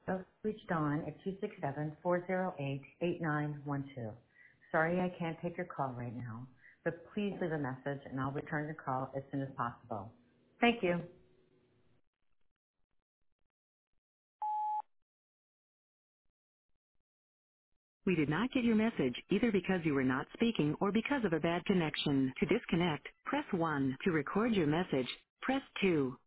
Reach Dawn at 267-408-8912. Sorry I can't take your call right now, but please leave a message and I'll return your call as soon as possible. Thank you. We did not get your message either because you were not speaking or because of a bad connection. To disconnect, press 1. To record your message, press 2.